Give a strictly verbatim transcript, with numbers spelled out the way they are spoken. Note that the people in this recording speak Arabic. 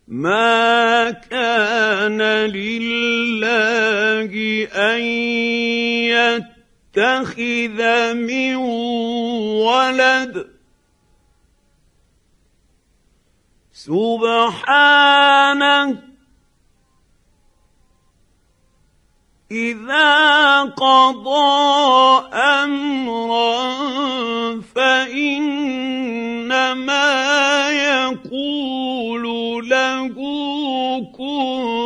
ما كان لله أن يتخذ من ولد سبحانه إذا قضى أمرا فإنما يقول له كن